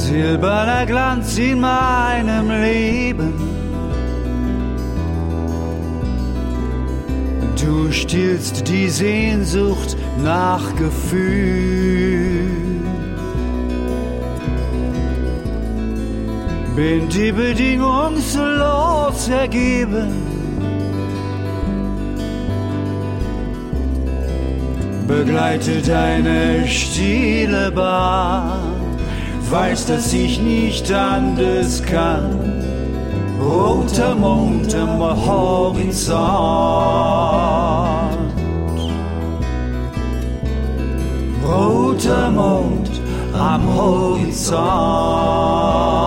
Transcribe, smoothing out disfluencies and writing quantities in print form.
silberner Glanz in meinem Leben. Du stillst die Sehnsucht nach Gefühl. Bin die bedingungslos ergeben. Begleite deine stille Bahn. Weiß, dass ich nicht anders kann. Roter Mond am Horizont. Roter Mond am Horizont.